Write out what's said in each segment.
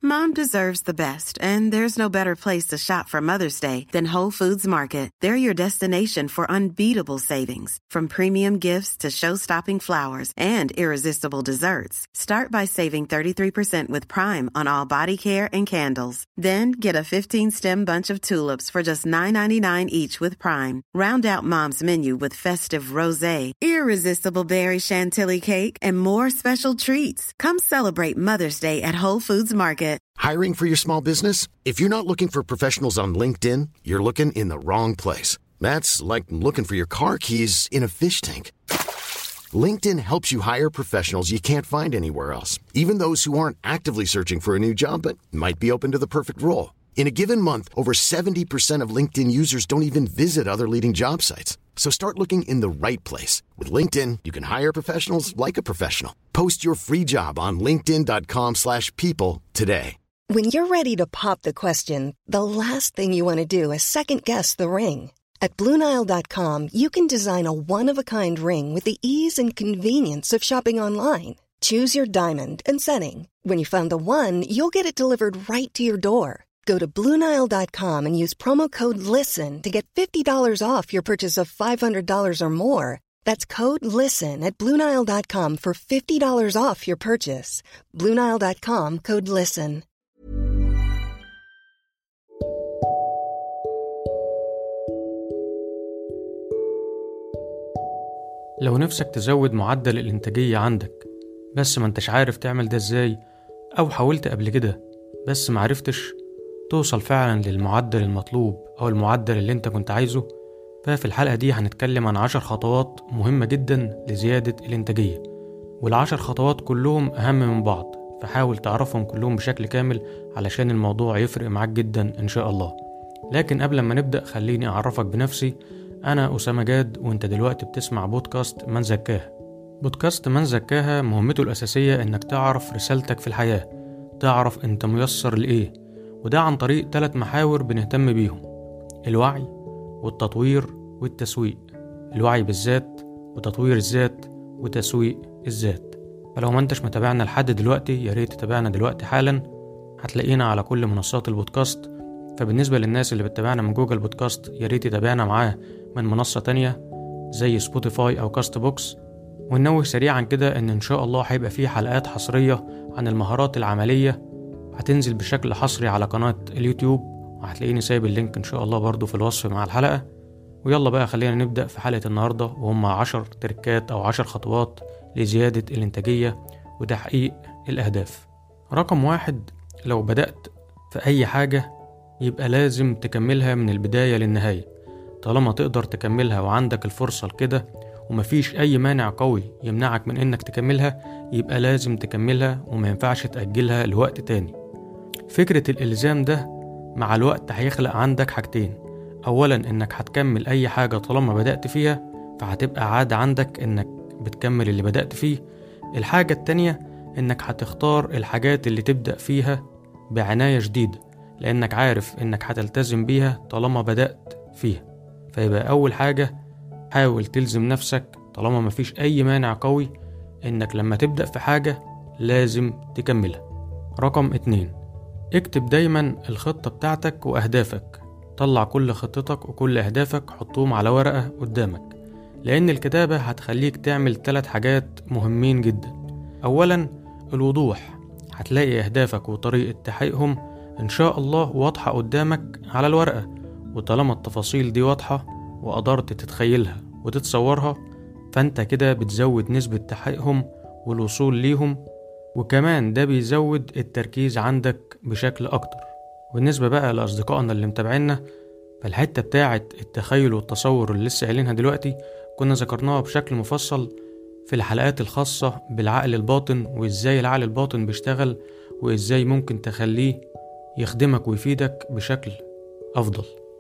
Mom deserves the best, and there's no better place to shop for Mother's Day than Whole Foods Market. They're your destination for unbeatable savings, from premium gifts to show-stopping flowers and irresistible desserts. Start by saving 33% with Prime on all body care and candles. Then get a 15-stem bunch of tulips for just $9.99 each with Prime. Round out Mom's menu with festive rosé, irresistible berry chantilly cake, and more special treats. Come celebrate Mother's Day at Whole Foods Market. Hiring for your small business? If you're not looking for professionals on LinkedIn, you're looking in the wrong place. That's like looking for your car keys in a fish tank. LinkedIn helps you hire professionals you can't find anywhere else, even those who aren't actively searching for a new job but might be open to the perfect role. In a given month, over 70% of LinkedIn users don't even visit other leading job sites. So start looking in the right place. With LinkedIn, you can hire professionals like a professional. Post your free job on linkedin.com/people today. When you're ready to pop the question, the last thing you want to do is second-guess the ring. At BlueNile.com, you can design a one-of-a-kind ring with the ease and convenience of shopping online. Choose your diamond and setting. When you find the one, you'll get it delivered right to your door. Go to BlueNile.com and use promo code LISTEN to get $50 off your purchase of $500 or more. That's code LISTEN at BlueNile.com for $50 off your purchase. BlueNile.com, code LISTEN. لو نفسك تزود معدل الإنتاجية عندك بس ما انتش عارف تعمل ده ازاي، أو حاولت قبل كده بس معرفتش توصل فعلا للمعدل المطلوب أو المعدل اللي انت كنت عايزه، ففي الحلقة دي هنتكلم عن 10 خطوات مهمة جدا لزيادة الإنتاجية، وال10 خطوات كلهم أهم من بعض، فحاول تعرفهم كلهم بشكل كامل علشان الموضوع يفرق معاك جدا إن شاء الله. لكن قبل ما نبدأ خليني أعرفك بنفسي. أنا أسامة جاد، وانت دلوقتي بتسمع بودكاست من زكاها. بودكاست من زكاها مهمته الأساسية إنك تعرف رسالتك في الحياة، تعرف انت ميسر لإيه، وده عن طريق 3 محاور بنهتم بيهم: الوعي والتطوير والتسويق. الوعي بالذات وتطوير الذات وتسويق الذات. فلو ما انتش متابعنا لحد دلوقتي ياريت تتابعنا دلوقتي حالا، هتلاقينا على كل منصات البودكاست. فبالنسبة للناس اللي بتتابعنا من جوجل بودكاست ياريت تتابعنا معاه من منصة تانية زي سبوتيفاي أو كاست بوكس. وننوه سريعا كده إن شاء الله هيبقى فيه حلقات حصرية عن المهارات العملية هتنزل بشكل حصري على قناة اليوتيوب، وهتلاقيني سايب اللينك إن شاء الله برضو في الوصف مع الحلقة. ويلا بقى خلينا نبدأ في حلقة النهاردة، وهم 10 تركات أو 10 خطوات لزيادة الإنتاجية وتحقيق الأهداف. رقم 1، لو بدأت في أي حاجة يبقى لازم تكملها من البداية للنهاية. طالما تقدر تكملها وعندك الفرصة لكده ومفيش أي مانع قوي يمنعك من إنك تكملها، يبقى لازم تكملها وما ينفعش تأجلها لوقت تاني. فكرة الإلزام ده مع الوقت هيخلق عندك حاجتين: أولا إنك هتكمل أي حاجة طالما بدأت فيها، فهتبقى عادة عندك إنك بتكمل اللي بدأت فيه. الحاجة التانية إنك هتختار الحاجات اللي تبدأ فيها بعناية شديدة، لأنك عارف إنك هتلتزم بيها طالما بدأت فيها. فيبقى أول حاجة حاول تلزم نفسك طالما مفيش أي مانع قوي إنك لما تبدأ في حاجة لازم تكملها. رقم 2، اكتب دايما الخطة بتاعتك وأهدافك. طلع كل خطتك وكل أهدافك حطوهم على ورقة قدامك، لأن الكتابة هتخليك تعمل 3 حاجات مهمين جدا. أولا الوضوح، هتلاقي أهدافك وطريقة تحقيقهم إن شاء الله واضحة قدامك على الورقة، وطالما التفاصيل دي واضحة وقدرت تتخيلها وتتصورها، فأنت كده بتزود نسبة تحقيقهم والوصول ليهم، وكمان ده بيزود التركيز عندك بشكل أكتر. بالنسبة بقى لأصدقائنا اللي متابعينا، فالحتة بتاعة التخيل والتصور اللي لسه قايلينها دلوقتي كنا ذكرناها بشكل مفصل في الحلقات الخاصة بالعقل الباطن، وإزاي العقل الباطن بيشتغل وإزاي ممكن تخليه يخدمك ويفيدك بشكل أفضل.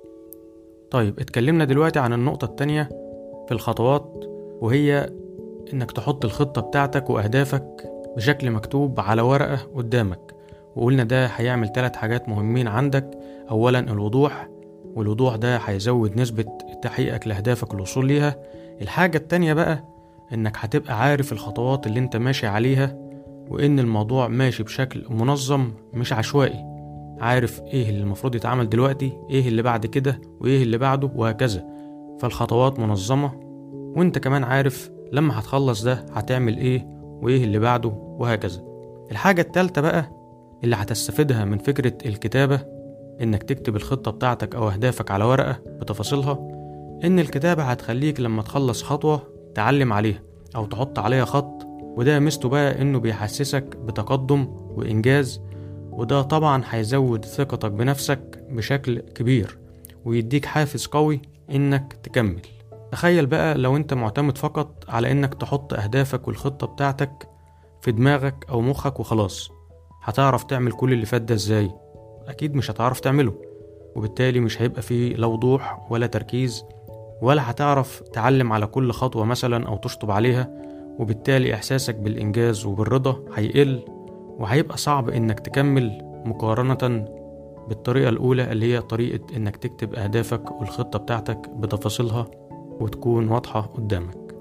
طيب، اتكلمنا دلوقتي عن النقطة التانية في الخطوات، وهي إنك تحط الخطة بتاعتك وأهدافك بشكل مكتوب على ورقة قدامك. وقلنا ده هيعمل 3 حاجات مهمين عندك. أولا الوضوح، والوضوح ده هيزود نسبة تحقيقك لأهدافك الوصول ليها. الحاجة التانية بقى إنك هتبقى عارف الخطوات اللي انت ماشي عليها وإن الموضوع ماشي بشكل منظم مش عشوائي، عارف إيه اللي المفروض يتعمل دلوقتي، إيه اللي بعد كده، وإيه اللي بعده، وهكذا. فالخطوات منظمة، وإنت كمان عارف لما هتخلص ده هتعمل إيه وإيه اللي بعده، وهكذا. الحاجة التالتة بقى اللي هتستفيدها من فكرة الكتابة، إنك تكتب الخطة بتاعتك أو أهدافك على ورقة بتفاصيلها، إن الكتابة هتخليك لما تخلص خطوة تعلم عليها أو تحط عليها خط، وده ميزته بقى إنه بيحسسك بتقدم وإنجاز، وده طبعا هيزود ثقتك بنفسك بشكل كبير ويديك حافز قوي إنك تكمل. تخيل بقى لو أنت معتمد فقط على إنك تحط أهدافك والخطة بتاعتك في دماغك أو مخك وخلاص، هتعرف تعمل كل اللي فات ده إزاي؟ أكيد مش هتعرف تعمله، وبالتالي مش هيبقى فيه لا وضوح ولا تركيز، ولا هتعرف تعلم على كل خطوة مثلا أو تشطب عليها، وبالتالي إحساسك بالإنجاز وبالرضا هيقل، وهيبقى صعب إنك تكمل مقارنة بالطريقة الأولى اللي هي طريقة إنك تكتب أهدافك والخطة بتاعتك بتفاصيلها وتكون واضحة قدامك.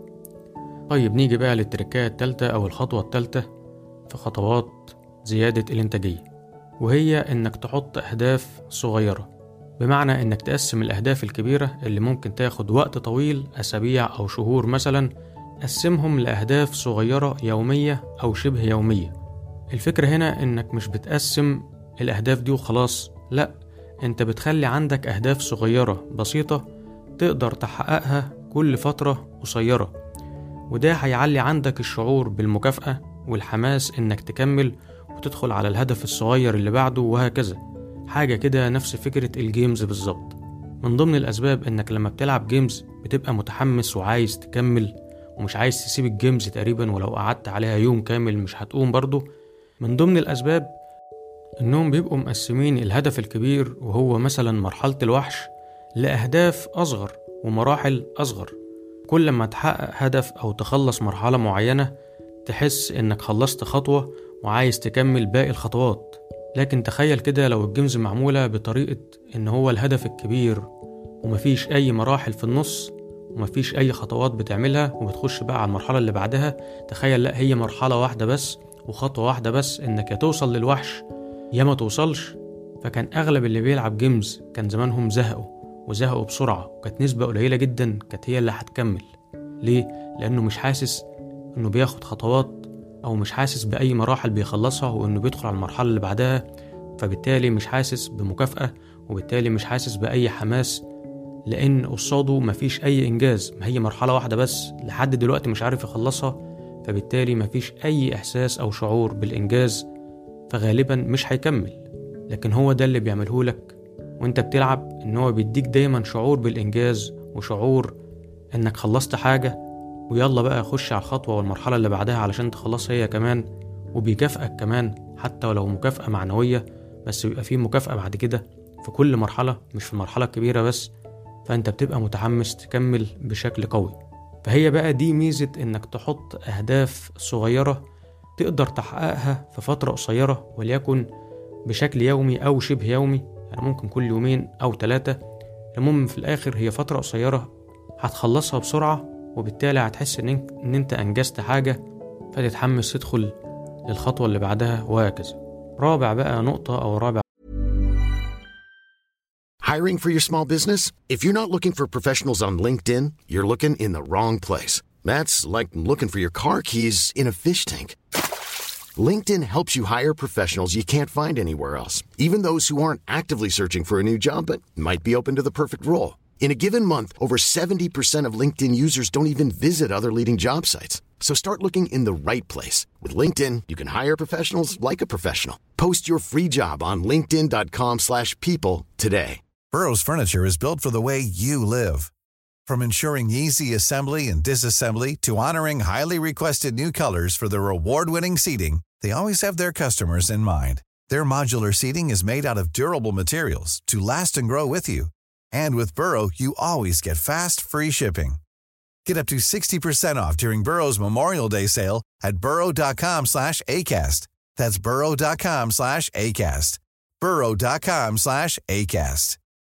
طيب نيجي بقى للتركات التالتة أو الخطوة التالتة في خطوات زيادة الإنتاجية، وهي إنك تحط أهداف صغيرة. بمعنى إنك تقسم الأهداف الكبيرة اللي ممكن تاخد وقت طويل، أسابيع أو شهور مثلا، قسمهم لأهداف صغيرة يومية أو شبه يومية. الفكرة هنا إنك مش بتقسم الأهداف دي وخلاص، لأ، أنت بتخلي عندك أهداف صغيرة بسيطة تقدر تحققها كل فترة قصيرة، وده هيعلي عندك الشعور بالمكافأة والحماس إنك تكمل وتدخل على الهدف الصغير اللي بعده، وهكذا. حاجة كده نفس فكرة الجيمز بالظبط. من ضمن الأسباب إنك لما بتلعب جيمز بتبقى متحمس وعايز تكمل ومش عايز تسيب الجيمز تقريبا، ولو قعدت عليها يوم كامل مش هتقوم برضو. من ضمن الأسباب إنهم بيبقوا مقسمين الهدف الكبير وهو مثلا مرحلة الوحش لأهداف أصغر ومراحل أصغر. كل ما تحقق هدف أو تخلص مرحلة معينة تحس إنك خلصت خطوة وعايز تكمل باقي الخطوات. لكن تخيل كده لو الجيمز معمولة بطريقة إن هو الهدف الكبير ومفيش أي مراحل في النص ومفيش أي خطوات بتعملها وبتخش بقى على المرحلة اللي بعدها. تخيل لأ، هي مرحلة واحدة بس وخطوة واحدة بس، إنك يا توصل للوحش يا ما توصلش. فكان أغلب اللي بيلعب جيمز كان زمانهم زهقوا بسرعة، وكانت نسبة قليلة جدا كانت هي اللي هتكمل. ليه؟ لأنه مش حاسس إنه بياخد خطوات أو مش حاسس بأي مراحل بيخلصها وإنه بيدخل على المرحلة اللي بعدها، فبالتالي مش حاسس بمكافأة، وبالتالي مش حاسس بأي حماس، لأن قصاده مفيش أي إنجاز. ما هي مرحلة واحدة بس لحد دلوقتي مش عارف يخلصها، فبالتالي مفيش أي إحساس أو شعور بالإنجاز، فغالبا مش هيكمل. لكن هو ده اللي بيعمله لك وانت بتلعب، إن هو بيديك دايما شعور بالإنجاز وشعور إنك خلصت حاجة، ويلا بقى خش على الخطوة والمرحلة اللي بعدها علشان تخلصها هي كمان، وبيكافئك كمان حتى ولو مكافأة معنوية، بس بيبقى فيه مكافأة بعد كده في كل مرحلة مش في المرحلة الكبيرة بس، فأنت بتبقى متحمس تكمل بشكل قوي. فهي بقى دي ميزة إنك تحط أهداف صغيرة تقدر تحققها في فترة قصيرة، وليكن بشكل يومي أو شبه يومي، يعني ممكن كل يومين أو 3. المهم في الآخر هي فترة قصيرة هتخلصها بسرعة، وبالتالي هتحس إن أنت أنجزت حاجة، فتتحمس تدخل للخطوة اللي بعدها، وهكذا. رابع Hiring for your small business? If you're not looking for professionals on LinkedIn, you're looking in the wrong place. That's like looking for your car keys in a fish tank. LinkedIn helps you hire professionals you can't find anywhere else, even those who aren't actively searching for a new job but might be open to the perfect role. In a given month, over 70% of LinkedIn users don't even visit other leading job sites. So start looking in the right place. With LinkedIn, you can hire professionals like a professional. Post your free job on linkedin.com/people today. Burrow's furniture is built for the way you live. From ensuring easy assembly and disassembly to honoring highly requested new colors for their award-winning seating, they always have their customers in mind. Their modular seating is made out of durable materials to last and grow with you. And with Burrow, you always get fast, free shipping. Get up to 60% off during Burrow's Memorial Day sale at burrow.com/ACAST. That's burrow.com/ACAST. burrow.com/ACAST.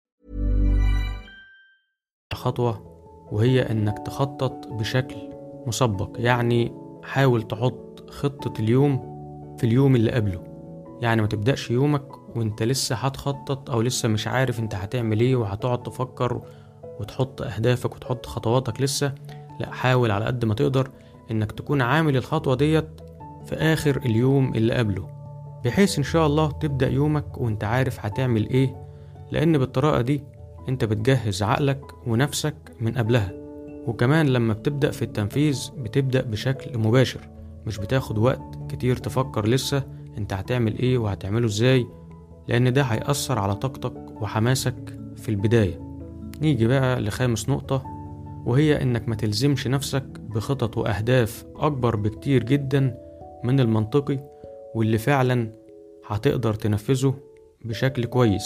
خطوة، وهي إنك تخطط بشكل مسبق. يعني حاول تحط خطة اليوم في اليوم اللي قبله. يعني ما تبدأش يومك وانت لسه هتخطط او لسه مش عارف انت هتعمل ايه وهتقعد تفكر وتحط اهدافك وتحط خطواتك لسه. لا، حاول على قد ما تقدر انك تكون عامل الخطوة ديت في اخر اليوم اللي قبله، بحيث ان شاء الله تبدأ يومك وانت عارف هتعمل ايه، لان بالطريقة دي انت بتجهز عقلك ونفسك من قبلها. وكمان لما بتبدأ في التنفيذ بتبدأ بشكل مباشر، مش بتاخد وقت كتير تفكر لسه انت هتعمل ايه وهتعمله ازاي، لان ده هيأثر على طاقتك وحماسك في البداية. نيجي بقى لخامس نقطة، وهي انك ما تلزمش نفسك بخطط واهداف اكبر بكتير جدا من المنطقي واللي فعلا هتقدر تنفذه بشكل كويس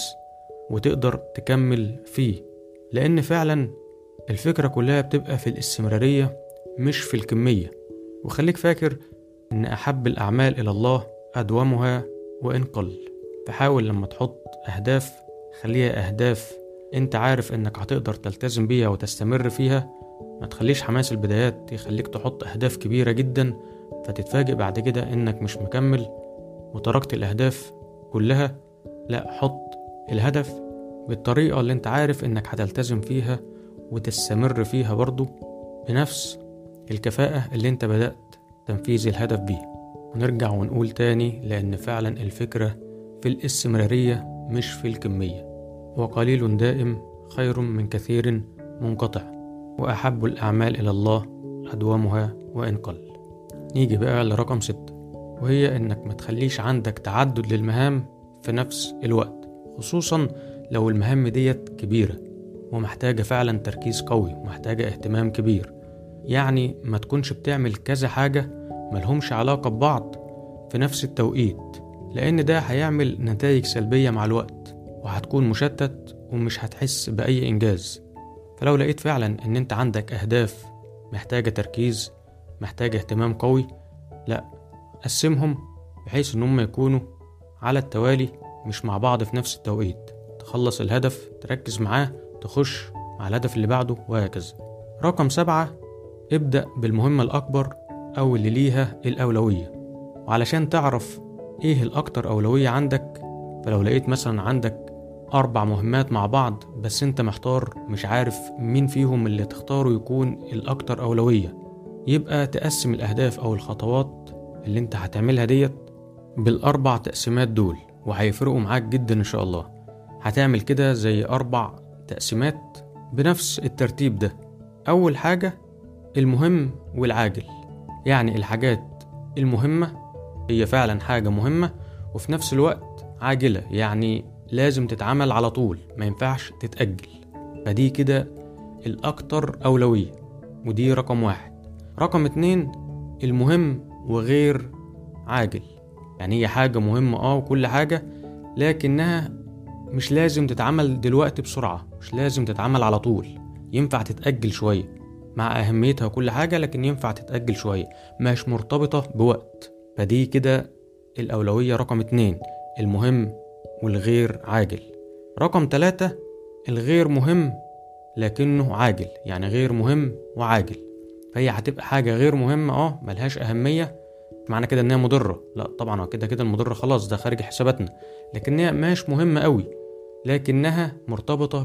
وتقدر تكمل فيه. لان فعلا الفكرة كلها بتبقى في الاستمرارية مش في الكمية. وخليك فاكر ان احب الاعمال الى الله ادومها وان قل. فحاول لما تحط اهداف خليها اهداف انت عارف انك هتقدر تلتزم بيها وتستمر فيها. ما تخليش حماس البدايات يخليك تحط اهداف كبيرة جدا فتتفاجئ بعد كده انك مش مكمل وتركت الاهداف كلها. لا، حط الهدف بالطريقة اللي انت عارف انك هتلتزم فيها وتستمر فيها برضو بنفس الكفاءة اللي انت بدأت تنفيذ الهدف بيه. ونرجع ونقول تاني، لأن فعلا الفكرة في الاستمرارية مش في الكمية. وقليل دائم خير من كثير منقطع، وأحب الأعمال إلى الله أدومها وإن قل. نيجي بقى لرقم 6، وهي إنك ما تخليش عندك تعدد للمهام في نفس الوقت، خصوصا لو المهام ديت كبيرة ومحتاجة فعلا تركيز قوي ومحتاجة اهتمام كبير. يعني ما تكونش بتعمل كذا حاجة ملهمش علاقة ببعض في نفس التوقيت، لأن ده هيعمل نتائج سلبية مع الوقت وهتكون مشتت ومش هتحس بأي إنجاز. فلو لقيت فعلا إن أنت عندك أهداف محتاجة تركيز محتاجة اهتمام قوي، لا، قسمهم بحيث إنهم يكونوا على التوالي مش مع بعض في نفس التوقيت. تخلص الهدف تركز معاه تخش مع الهدف اللي بعده وهكذا. رقم 7، ابدأ بالمهمة الأكبر أو اللي ليها الأولوية. وعلشان تعرف إيه الأكتر أولوية عندك، فلو لقيت مثلا عندك 4 مهمات مع بعض بس أنت محتار مش عارف مين فيهم اللي تختاره يكون الأكتر أولوية، يبقى تقسم الأهداف أو الخطوات اللي أنت هتعملها ديت بال4 تقسيمات دول، وهيفرقوا معاك جدا إن شاء الله. هتعمل كده زي 4 تقسيمات بنفس الترتيب ده. أول حاجة المهم والعاجل، يعني الحاجات المهمة هي فعلا حاجة مهمة وفي نفس الوقت عاجلة، يعني لازم تتعمل على طول ما ينفعش تتأجل. فدي كده الأكتر أولوية، ودي رقم 1. رقم 2 المهم وغير عاجل، يعني هي حاجة مهمة وكل حاجة، لكنها مش لازم تتعمل دلوقتي بسرعة، مش لازم تتعمل على طول، ينفع تتأجل شوية مع أهميتها وكل حاجة، لكن ينفع تتأجل شوية مش مرتبطة بوقت. فدي كده الأولوية رقم 2، المهم والغير عاجل. رقم 3 الغير مهم لكنه عاجل، يعني غير مهم وعاجل. فهي هتبقى حاجة غير مهمة ملهاش أهمية، معنى كده انها مضرة؟ لا طبعا، كده المضرة خلاص ده خارج حساباتنا، لكنها مش مهمة قوي لكنها مرتبطة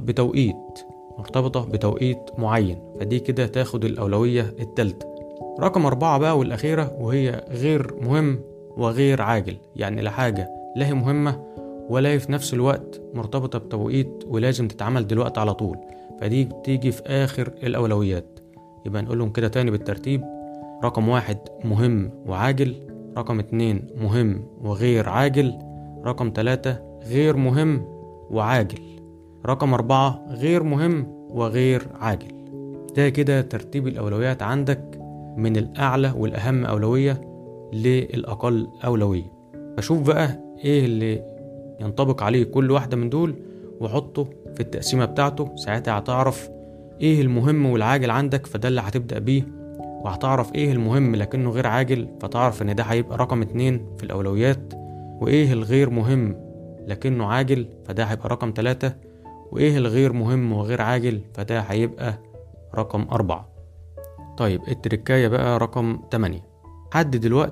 بتوقيت معين، فدي كده تاخد الأولوية الثالثة. رقم 4 بقى والأخيرة، وهي غير مهم وغير عاجل، يعني لا حاجة لا هي مهمة ولا هي في نفس الوقت مرتبطة بتوقيت ولازم تتعمل دلوقتي على طول، فدي بتيجي في آخر الأولويات. يبقى نقولهم كده تاني بالترتيب: رقم 1 مهم وعاجل، رقم 2 مهم وغير عاجل، رقم 3 غير مهم وعاجل، رقم 4 غير مهم وغير عاجل. ده كده ترتيب الأولويات عندك من الأعلى والأهم أولوية للأقل أولوية. فشوف بقى إيه اللي ينطبق عليه كل واحدة من دول وحطه في التقسيمة بتاعته، ساعتها هتعرف إيه المهم والعاجل عندك، فده اللي هتبدأ بيه. وهتعرف إيه المهم لكنه غير عاجل، فتعرف إن ده هيبقى رقم 2 في الأولويات. وإيه الغير مهم لكنه عاجل، فده هيبقى رقم 3. وإيه الغير مهم وغير عاجل، فده هيبقى رقم 4. طيب التركاية بقى رقم 8: حدد الوقت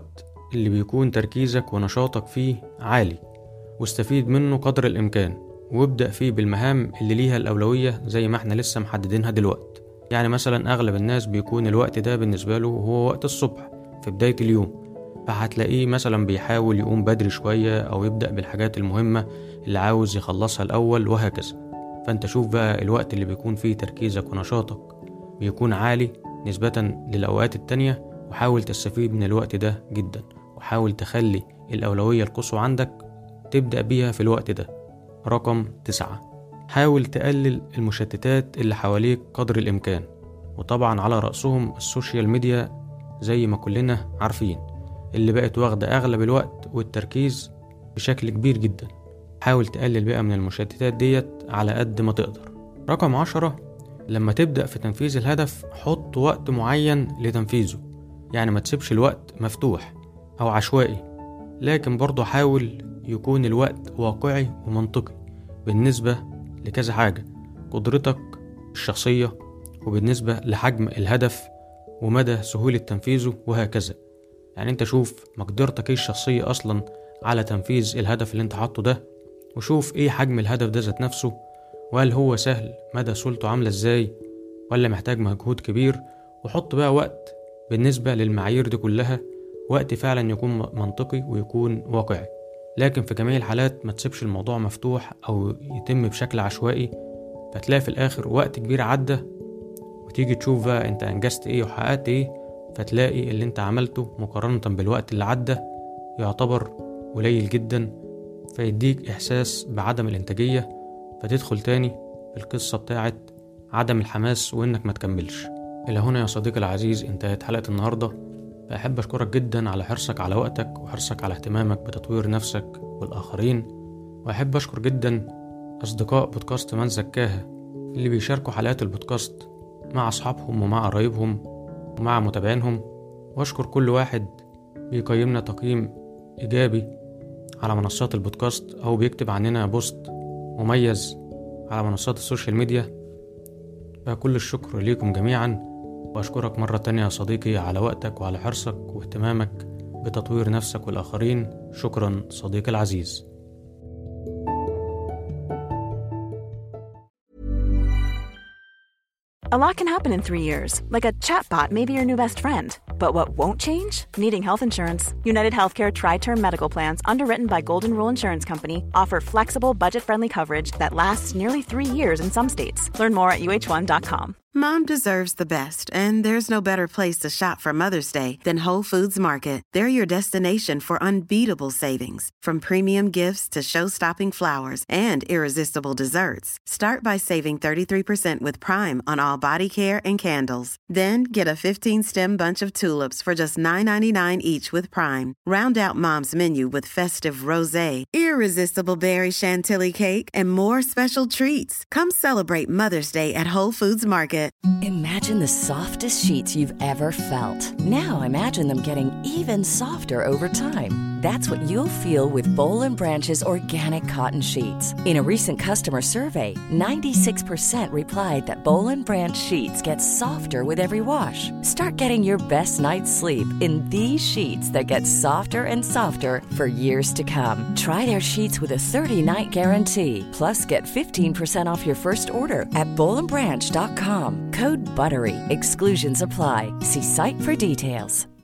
اللي بيكون تركيزك ونشاطك فيه عالي، واستفيد منه قدر الإمكان، وابدأ فيه بالمهام اللي ليها الأولوية زي ما احنا لسه محددينها دلوقتي. يعني مثلا أغلب الناس بيكون الوقت ده بالنسبة له هو وقت الصبح في بداية اليوم، فهتلاقيه مثلا بيحاول يقوم بدري شوية أو يبدأ بالحاجات المهمة اللي عاوز يخلصها الأول وهكذا. فأنت شوف بقى الوقت اللي بيكون فيه تركيزك ونشاطك بيكون عالي نسبة للأوقات التانية، وحاول تستفيد من الوقت ده جدا، وحاول تخلي الأولوية القصوى عندك تبدأ بيها في الوقت ده. رقم 9، حاول تقلل المشتتات اللي حواليك قدر الإمكان، وطبعا على رأسهم السوشيال ميديا زي ما كلنا عارفين اللي بقت واخدة أغلب الوقت والتركيز بشكل كبير جدا. حاول تقلل بقى من المشتتات ديت على قد ما تقدر. رقم 10، لما تبدأ في تنفيذ الهدف حط وقت معين لتنفيذه، يعني ما تسيبش الوقت مفتوح أو عشوائي، لكن برضو حاول يكون الوقت واقعي ومنطقي بالنسبة لكذا حاجة، قدرتك الشخصية وبالنسبة لحجم الهدف ومدى سهولة تنفيذه وهكذا. يعني انت شوف مقدرتك الشخصية أصلا على تنفيذ الهدف اللي انت حاطه ده، وشوف ايه حجم الهدف ده ذات نفسه، وهل هو سهل، مدى سهولته عاملة ازاي، ولا محتاج مجهود كبير. وحط بقى وقت بالنسبة للمعايير دي كلها، وقت فعلا يكون منطقي ويكون واقعي. لكن في جميع الحالات ما تسيبش الموضوع مفتوح أو يتم بشكل عشوائي، فتلاقي في الآخر وقت كبير عدى، وتيجي تشوف بقى انت انجزت ايه وحققت ايه، فتلاقي اللي انت عملته مقارنة بالوقت اللي عدى يعتبر قليل جدا، فيديك إحساس بعدم الإنتاجية، فتدخل تاني في القصة بتاعت عدم الحماس وإنك ما تكملش. إلى هنا يا صديقي العزيز انتهت حلقة النهاردة. فأحب أشكرك جدا على حرصك على وقتك وحرصك على اهتمامك بتطوير نفسك والآخرين، وأحب أشكر جدا أصدقاء بودكاست من زكاها اللي بيشاركوا حلقات البودكاست مع أصحابهم ومع قرايبهم ومع متابعينهم، وأشكر كل واحد بيقيمنا تقييم إيجابي على منصات البودكاست أو بيكتب عننا بوست مميز على منصات السوشيال ميديا. فكل الشكر ليكم جميعا، وأشكرك مرة تانية يا صديقي على وقتك وعلى حرصك واهتمامك بتطوير نفسك والآخرين. شكرا صديقي العزيز. A lot can happen in 3 years, like a chatbot may be your new best friend. But what won't change? Needing health insurance. United Healthcare Tri-Term Medical Plans, underwritten by Golden Rule Insurance Company, offer flexible, budget-friendly coverage that lasts nearly 3 years in some states. Learn more at uh1.com. Mom deserves the best, and there's no better place to shop for Mother's Day than Whole Foods Market. They're your destination for unbeatable savings, from premium gifts to show-stopping flowers and irresistible desserts. Start by saving 33% with Prime on all body care and candles. Then get a 15-stem bunch of tulips for just $9.99 each with Prime. Round out Mom's menu with festive rosé, irresistible berry chantilly cake, and more special treats. Come celebrate Mother's Day at Whole Foods Market. Imagine the softest sheets you've ever felt. Now imagine them getting even softer over time. That's what you'll feel with Boll & Branch's organic cotton sheets. In a recent customer survey, 96% replied that Boll & Branch sheets get softer with every wash. Start getting your best night's sleep in these sheets that get softer and softer for years to come. Try their sheets with a 30-night guarantee. Plus, get 15% off your first order at bollandbranch.com. Code BUTTERY. Exclusions apply. See site for details.